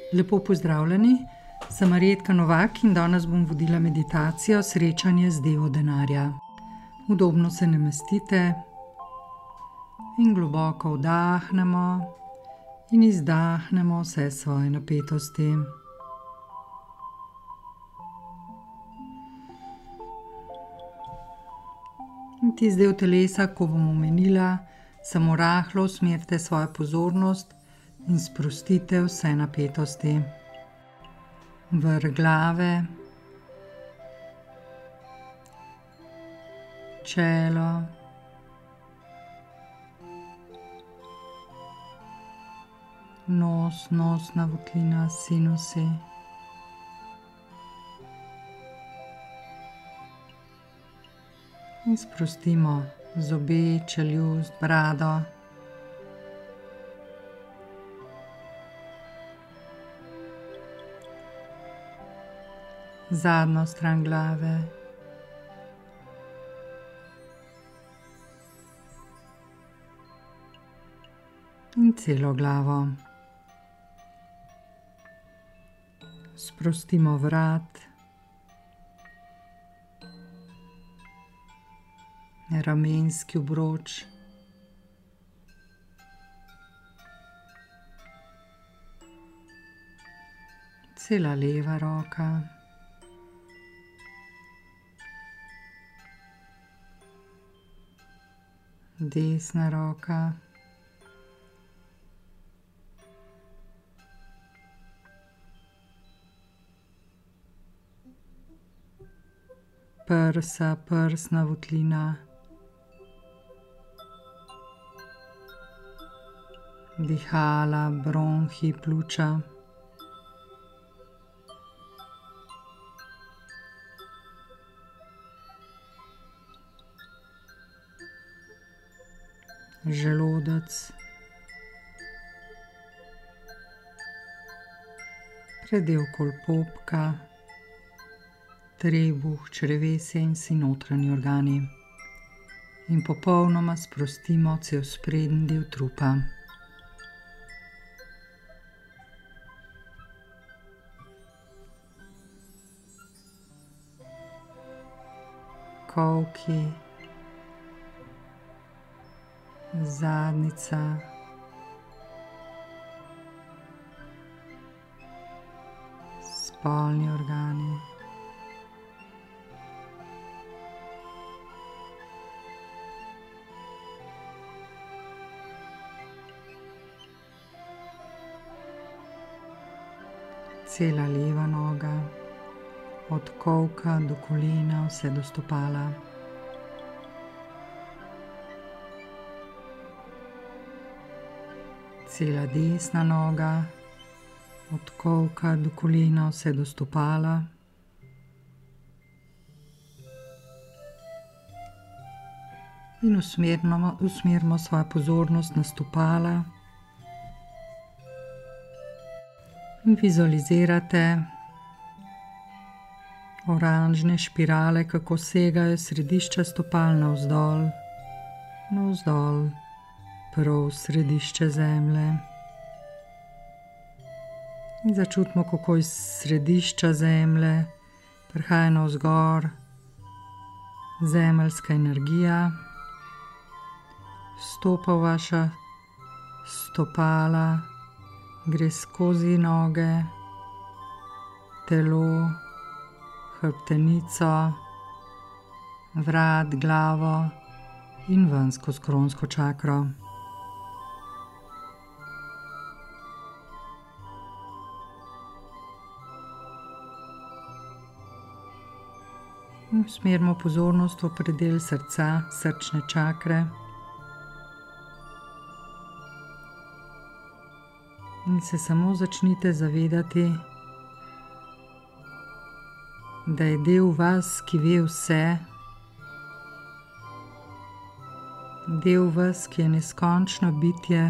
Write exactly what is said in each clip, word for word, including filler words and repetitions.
Lepo pozdravljeni, sem Marjetka Novak in danes bom vodila meditacijo Srečanje z Devo denarja. Udobno se namestite in globoko vdahnemo in izdahnemo vse svoje napetosti. In tisti del telesa, ko bom omenila, samo rahlo usmerite svojo pozornost in sprostite vse napetosti. Vrh glave, čelo, nos, nosna votlina, sinusi. In sprostimo zobe, čeljust, brado. Zadnjo stran glave. In celo glavo. Sprostimo vrat. Ramenski obroč. Cela leva roka. Desna roka. Prsa, prsna votlina. Dihala, bronhi, pljuča. Želodec. Predel kolpopka. Trebuh, črevesje in vsi notranji organi. In popolnoma sprostimo cel sprednji del trupa. Kolki, zadnjica, spolni organi. Cela leva noga, od kolka do kolena vse do stopala. Cela desna noga, od kolka do kolena vse do stopala. In usmerimo, usmerimo svojo pozornost na stopala. In vizualizirate oranžne špirale, kako segajo središča stopal navzdol, navzdol, prav v središče zemlje. In začutimo, kako iz središča zemlje prihaja navzgor zemeljska energija, vstopa v vaša stopala, gre skozi noge, telo, hrbtenico, vrat, glavo in ven skozi kronsko čakro. Usmerimo pozornost v predel srca, srčne čakre. In se samo začnite zavedati, da je del vas, ki ve vse, del vas, ki je neskončno bitje,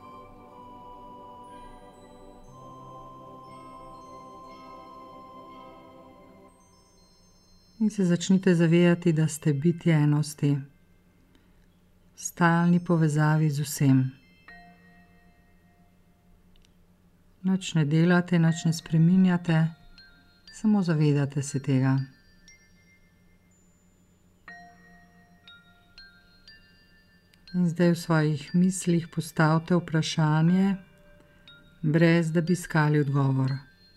in se začnite zavedati, da ste bitje enosti, v stalni povezavi z vsem. Nič ne delate, nič ne spreminjate, samo zavedate se tega. In zdaj v svojih mislih postavite vprašanje, brez da bi iskali odgovor.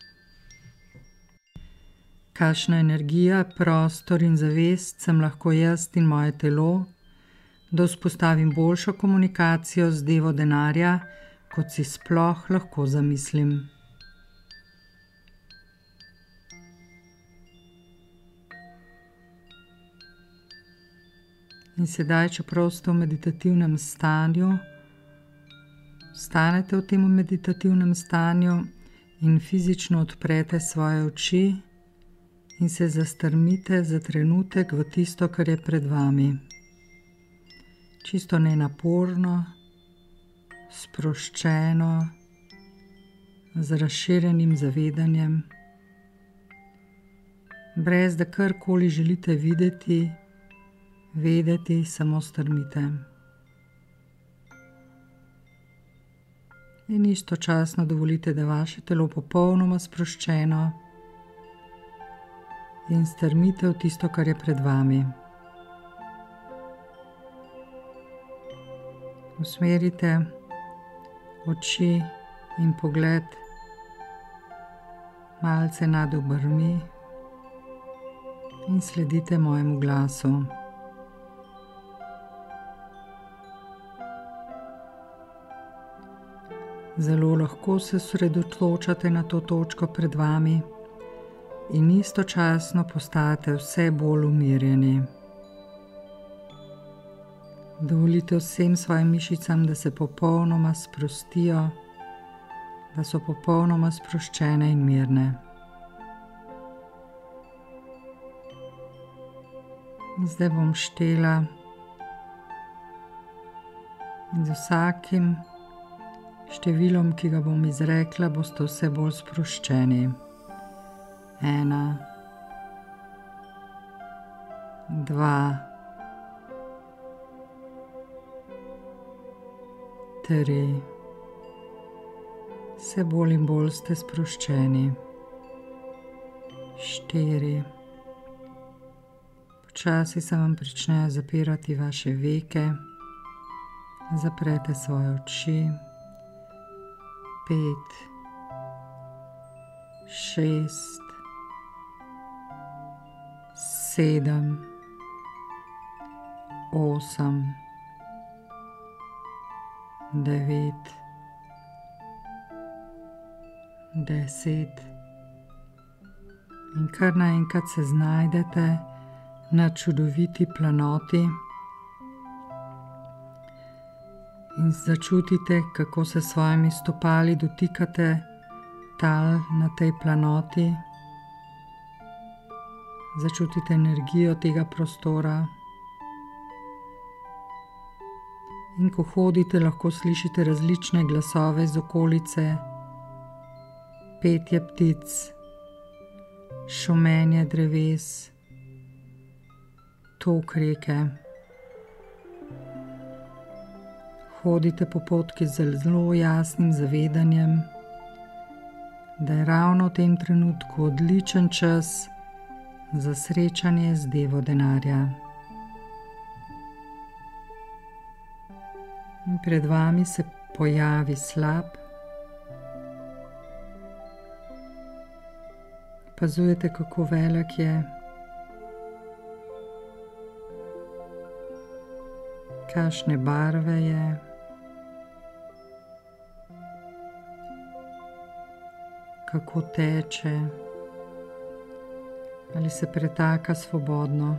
Kakšna energija, prostor in zavest sem lahko jaz in moje telo, da vzpostavim boljšo komunikacijo z devo denarja, kot si sploh lahko zamislim. In sedaj, čeprav ste v meditativnem stanju, stanete v tem meditativnem stanju in fizično odprete svoje oči in se zastrmite za trenutek v tisto, kar je pred vami. Čisto nenaporno, sproščeno, z razširjenim zavedanjem, brez da karkoli želite videti, vedeti, samo strmite. In istočasno dovolite, da je vaše telo popolnoma sproščeno in strmite v tisto, kar je pred vami. Usmerite oči in pogled malce nad obrvmi in sledite mojemu glasu. Zelo lahko se osredotočate na to točko pred vami in istočasno postajate vse bolj umirjeni. Dovolite vsem svojim mišicam, da se popolnoma sprostijo, da so popolnoma sproščene in mirne. In zdaj bom štela in z vsakim številom, ki ga bom izrekla, boste vse bolj sproščeni. Ena, dva, tri, vse bolj in bolj ste sproščeni. Štiri, počasi se vam pričnejo zapirati vaše veke, zaprete svoje oči. Pet, šest, sedem, osem, devet, deset. In kar naenkrat se znajdete na čudoviti planoti in začutite, kako se s svojimi stopali dotikate tal na tej planoti. Začutite energijo tega prostora. In ko hodite, lahko slišite različne glasove iz okolice, petje ptic, šumenje dreves, tok reke. Hodite po potki z zelo jasnim zavedanjem, da je ravno v tem trenutku odličen čas za srečanje z devo denarja. In pred vami se pojavi slap. Opazujete, kako velik je. Kakšne barve je. Kako teče, ali se pretaka svobodno.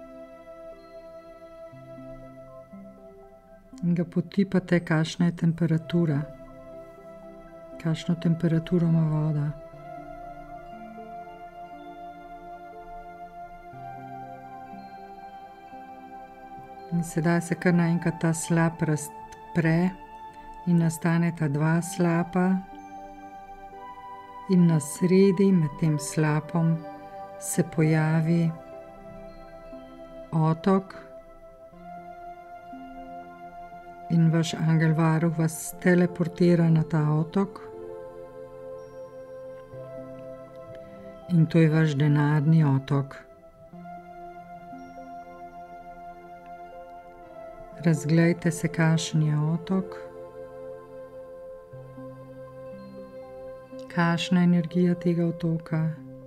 In ga potipate, kakšna je temperatura, kakšno temperaturo ima voda. In sedaj se kar naenkrat ta slap razpre in nastaneta dva slapa. In na sredi med tem slapom se pojavi otok in vaš angel varuh vas teleportira na ta otok In to je vaš denarni otok. Razglejte se, kakšen je otok, kakšna je energija tega otoka,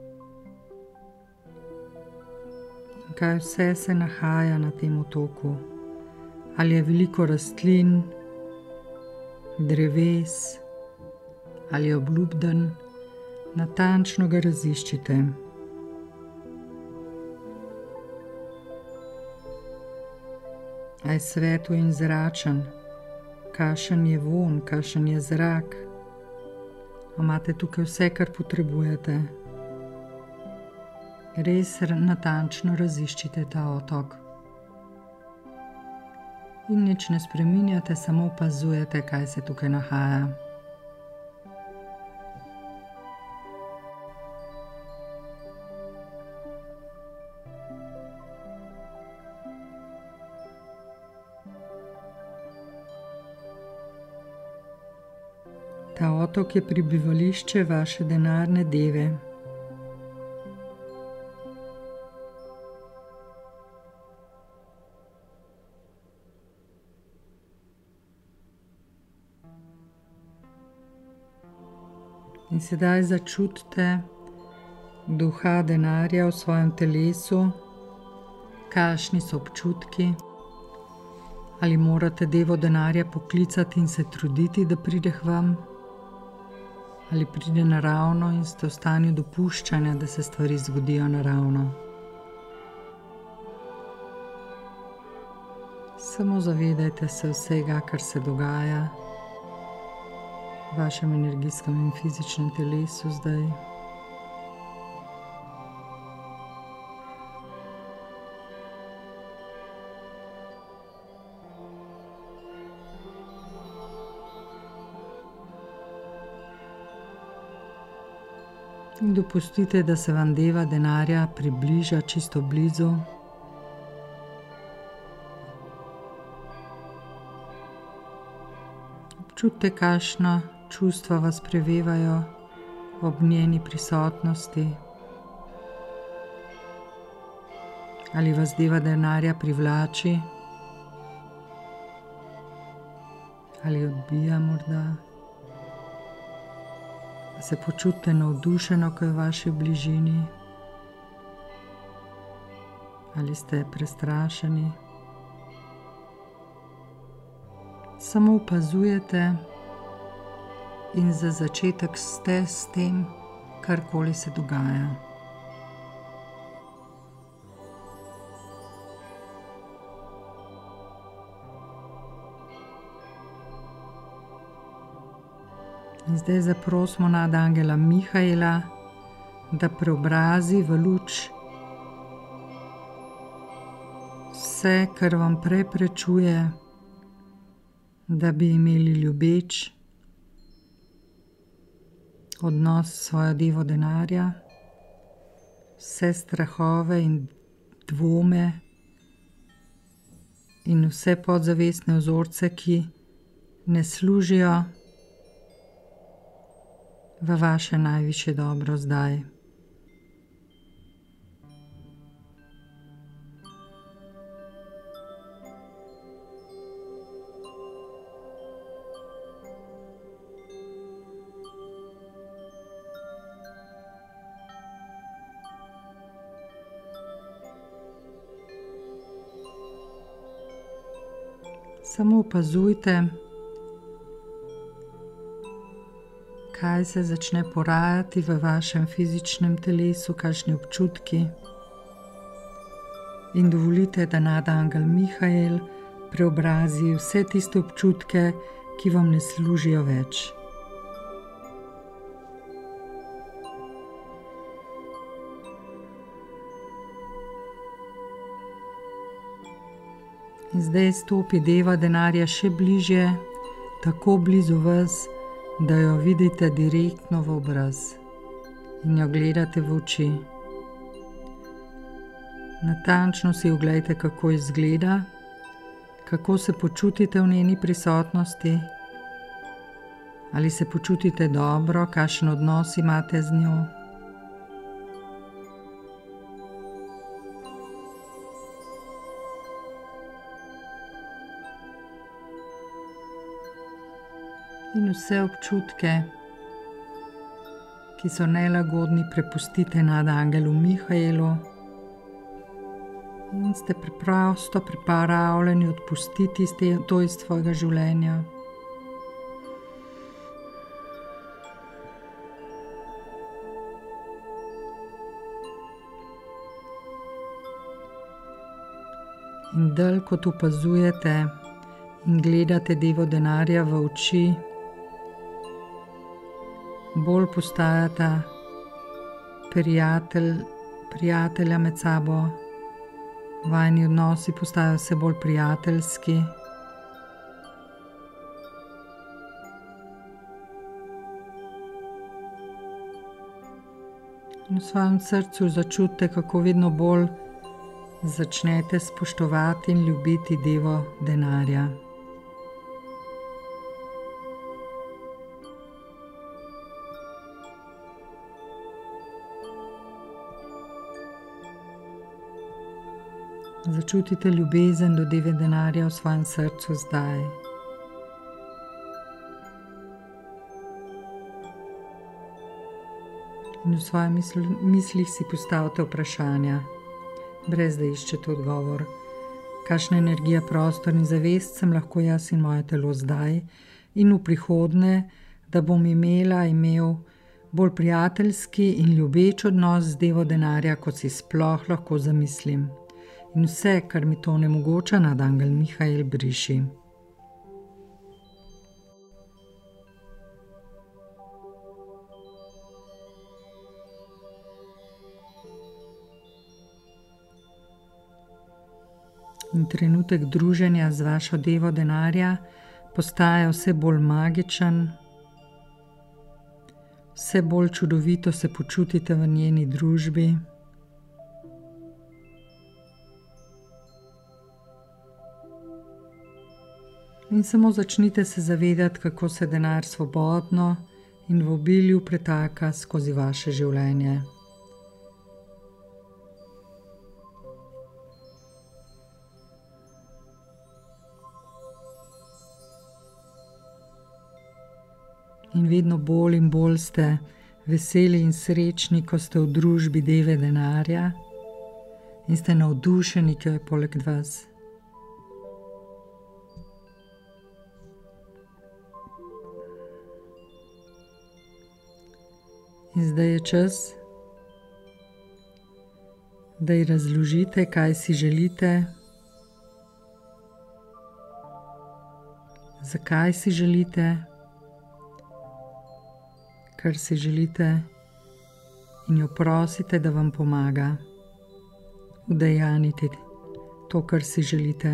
kaj vse se nahaja na tem otoku. Ali je veliko rastlin, dreves, ali je obljubljen, natančno ga raziščite. A je svetlo in zračen, kakšen je vonj, kakšen je zrak. A imate tukaj vse, kar potrebujete. Res natančno raziščite ta otok. In nič ne spreminjate, samo opazujete, kaj se tukaj nahaja. Ta otok je prebivališče vaše denarne deve. In sedaj začutite duha denarja v svojem telesu, kakšni so občutki. Ali morate devo denarja poklicati in se truditi, da pride k vam? Ali pride naravno in ste v stanju dopuščanja, da se stvari zgodijo naravno? Samo zavedajte se vsega, kar se dogaja v vašem energijskem in fizičnem telesu zdaj. In dopustite, da se vam deva denarja približa čisto blizu. Občutite, kakšna čustva vas prevevajo ob njeni prisotnosti. Ali vas deva denarja privlači? Ali odbija morda? Se počutite navdušeno, ko je v vaši bližini? Ali ste prestrašeni? Samo opazujete in za začetek ste s tem, karkoli se dogaja. In zdaj zaprosimo nadangela Mihaela, da preobrazi v luč vse, kar vam preprečuje, da bi imeli ljubeč odnos s svojo devo denarja, vse strahove in dvome in vse podzavestne vzorce, ki ne služijo v vaše najvišje dobro zdaj. Samo opazujte, kaj se začne porajati v vašem fizičnem telesu, kakšni občutki. In dovolite, da nadangel Mihael preobrazi vse tiste občutke, ki vam ne služijo več. In zdaj stopi deva denarja še bližje, tako blizu vas, da jo vidite direktno v obraz in jo gledate v oči. Natančno si oglejte, kako izgleda, kako se počutite v njeni prisotnosti, ali se počutite dobro, kakšen odnos imate z njo. In vse občutke, ki so nelagodni, prepustite nadangelu Mihaelu in ste preprosto pripravljeni odpustiti to iz svojega življenja. In dalj kot opazujete in gledate Devo denarja v oči, bolj postajata prijatelj, prijatelja med sabo, vajini odnosi postajajo vse bolj prijateljski. In v svojem srcu začutite, kako vedno bolj začnete spoštovati in ljubiti Devo denarja. Začutite ljubezen do Deve denarja v svojem srcu zdaj. In v svojih misl, mislih si postavite vprašanja, brez da iščete odgovor. Kakšna energija, prostor in zavest sem lahko jaz in moje telo zdaj in v prihodnje, da bom imela, imel bolj prijateljski in ljubeč odnos z Devo denarja, kot si sploh lahko zamislim. In vse, kar mi to onemogoča, nadangel Mihael briši. In trenutek druženja z vašo Devo denarja postaja vse bolj magičen, vse bolj čudovito se počutite v njeni družbi. In samo začnite se zavedati, kako se denar svobodno in v obilju pretaka skozi vaše življenje. In vedno bolj in bolj ste veseli in srečni, ko ste v družbi Deve denarja in ste navdušeni, ki je poleg vas. In zdaj je čas, da ji razložite, kaj si želite, zakaj si želite, kar si želite, in jo prosite, da vam pomaga udejanjiti to, kar si želite.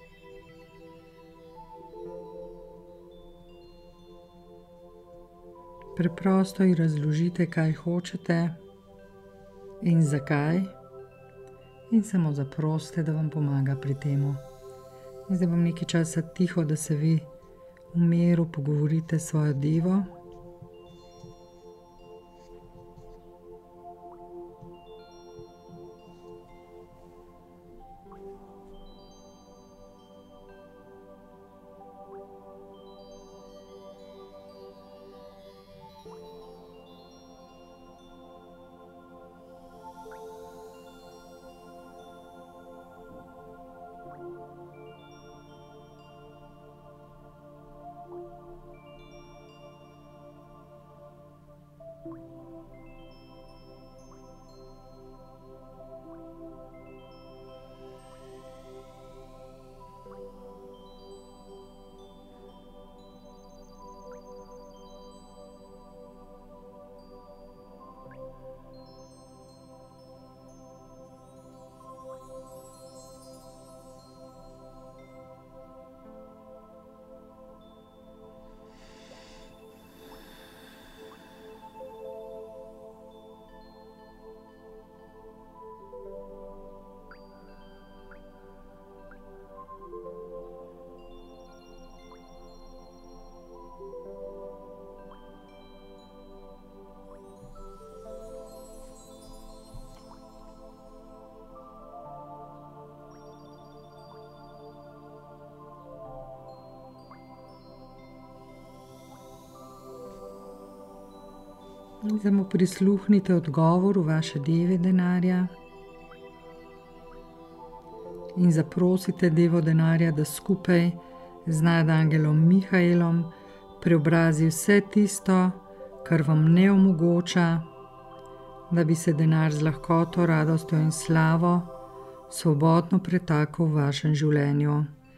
Preprosto ji razložite, kaj hočete in zakaj, in samo zaprosite, da vam pomaga pri temu. In zdaj bom nekaj časa tiho, da se vi v miru pogovorite s svojo Devo. Zdaj mu prisluhnite odgovoru vaše Deve denarja in zaprosite Devo denarja, da skupaj z nadangelom Mihaelom preobrazi vse tisto, kar vam ne omogoča, da bi se denar z lahkoto, radostjo in slavo svobodno pretakal v vašem življenju.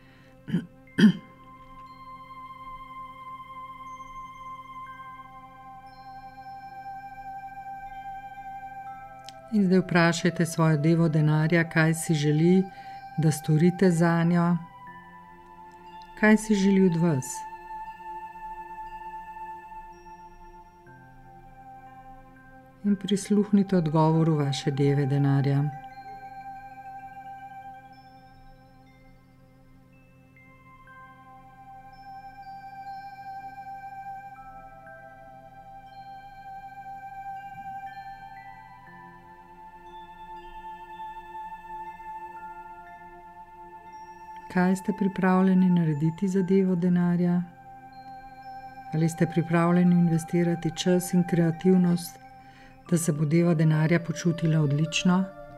In zdaj vprašajte svojo Devo denarja, kaj si želi, da storite zanjo, kaj si želi od vas. In prisluhnite odgovoru vaše Deve denarja. Kaj ste pripravljeni narediti za Devo denarja? Ali ste pripravljeni investirati čas in kreativnost, da se bo Deva denarja počutila odlično?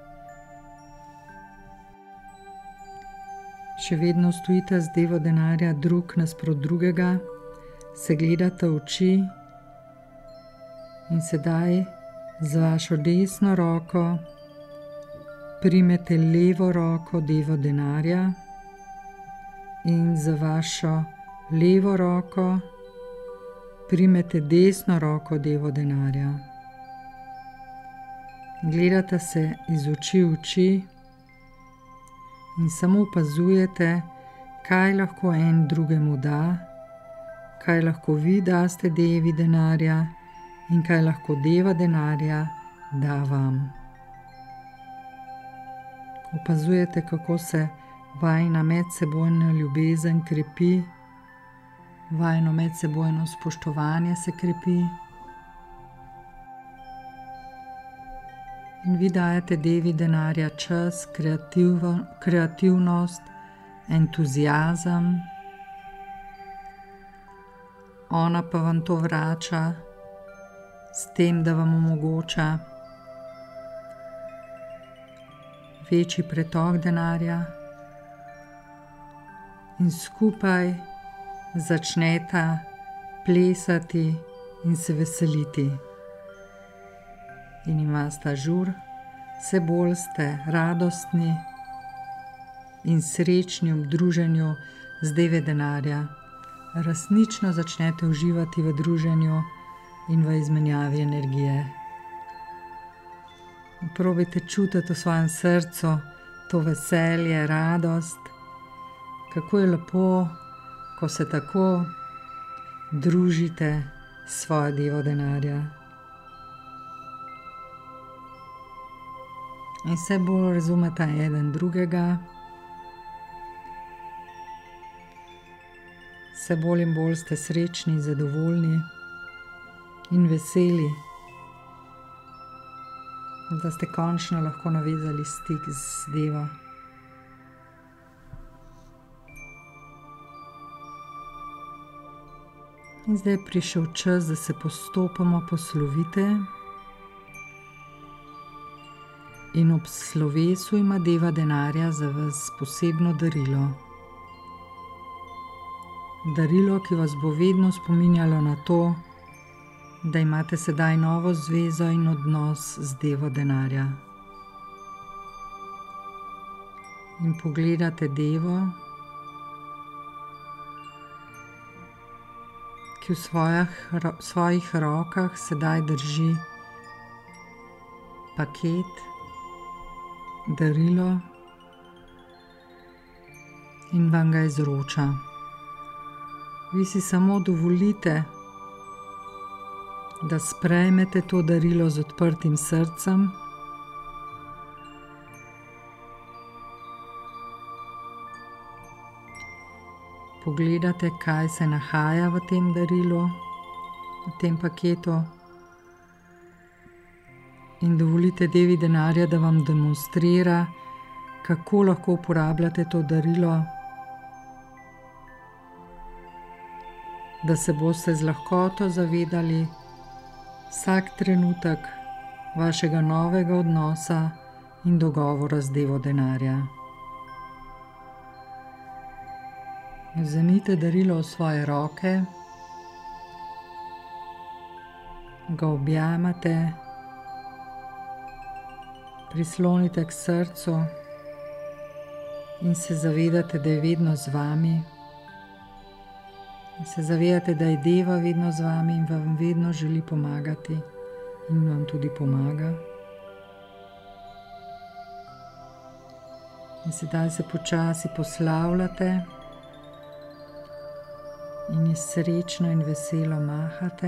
Še vedno stojite z Devo denarja drug nasprot drugega, se gledate v oči in sedaj z vašo desno roko primete levo roko Devo denarja in z vašo levo roko primete desno roko Devo denarja. Gledate se iz oči v oči in samo opazujete, kaj lahko en drugemu da, kaj lahko vi daste Devi denarja in kaj lahko Deva denarja da vam. Opazujete, kako se vajina medsebojna ljubezen krepi, vajino medsebojno spoštovanje se krepi. In vi dajete Devi denarja čas, kreativo, kreativnost, entuziazem. Ona pa vam to vrača s tem, da vam omogoča večji pretok denarja in skupaj začneta plesati in se veseliti. In imate žur, vse bolj ste radostni in srečni ob druženju z Deve denarja. Resnično začnete uživati v druženju in v izmenjavi energije. Probajte čutiti v svojem srcu to veselje, radost, kako je lepo, ko se tako družite s svojo Devo denarja. In vse bolj razumete eden drugega, vse bolj in bolj ste srečni, zadovoljni in veseli, da ste končno lahko navezali stik z Devo. In zdaj je prišel čas, da se postopoma poslovite. In ob slovesu ima Deva denarja za vas posebno darilo. Darilo, ki vas bo vedno spominjalo na to, da imate sedaj novo zvezo in odnos z Devo denarja. In pogledate Devo, ki v svojih, v svojih rokah sedaj drži paket, darilo in vam ga izroča. Vi si samo dovolite, da sprejmete to darilo z odprtim srcem pogledate, kaj se nahaja v tem darilu, v tem paketu in dovolite Devi denarja, da vam demonstrira, kako lahko uporabljate to darilo, da se boste z lahkoto zavedali vsak trenutek vašega novega odnosa in dogovora z devo denarja. Vzemite darilo v svoje roke, ga objamate, prislonite k srcu in se zavedate, da je vedno z vami. In se zavedate, da je deva vedno z vami in vam vedno želi pomagati in vam tudi pomaga. In sedaj se počasi poslavljate in ji srečno in veselo mahate.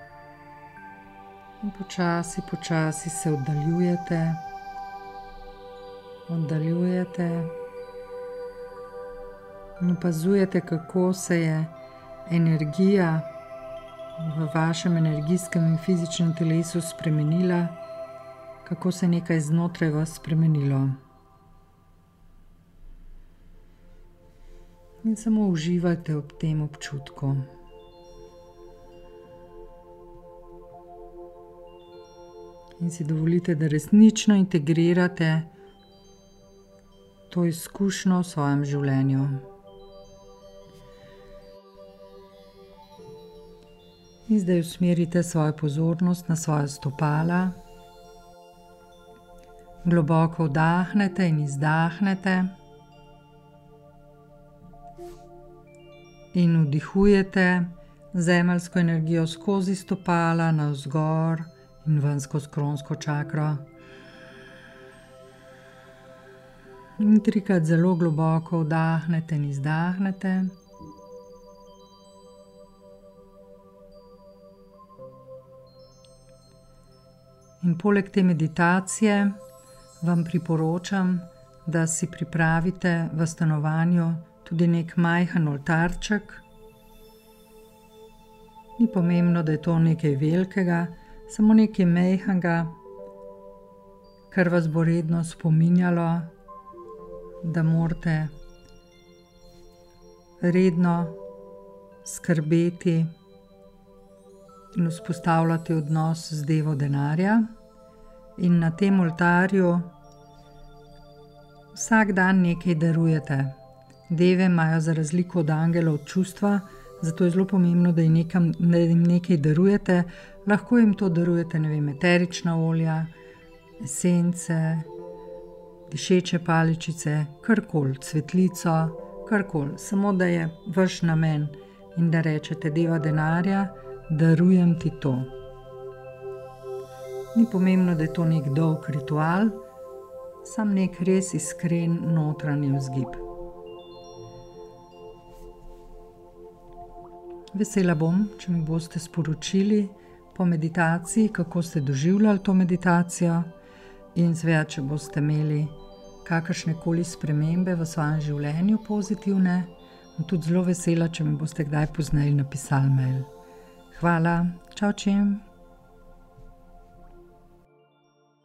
In počasi, počasi se oddaljujete, oddaljujete in opazujete, kako se je energija v vašem energijskem in fizičnem telesu spremenila, kako se je nekaj znotraj vas spremenilo. In samo uživajte ob tem občutku. In si dovolite, da resnično integrirate to izkušnjo v svojem življenju. In zdaj usmerite svojo pozornost na svoja stopala. Globoko vdahnete in izdahnete. In vdihujete zemeljsko energijo skozi stopala navzgor in ven skozi kronsko čakro. In trikrat zelo globoko vdahnete in izdahnete. In poleg te meditacije vam priporočam, da si pripravite v stanovanju tudi nek majhen oltarček. Ni pomembno, da je to nekaj velikega, samo nekaj majhnega, kar vas bo redno spominjalo, da morate redno skrbeti in vzpostavljati odnos z devo denarja. In na tem oltarju vsak dan nekaj darujete. Deve imajo za razliko od angelov čustva, zato je zelo pomembno, da jim nekam, da jim nekaj darujete. Lahko jim to darujete, ne vem, eterična olja, esence, dišeče paličice, karkoli, cvetlico, karkoli. Samo da je vaš namen in da rečete: deva denarja, darujem ti to. Ni pomembno, da je to nek dolg ritual, sam nek res iskren notranji vzgib. Vesela bom, če mi boste sporočili po meditaciji, kako ste doživljali to meditacijo, in seveda, če boste imeli kakršnekoli spremembe v svojem življenju pozitivne, bom tudi zelo vesela, če mi boste kdaj pozneje napisali mail. Hvala, čau čim.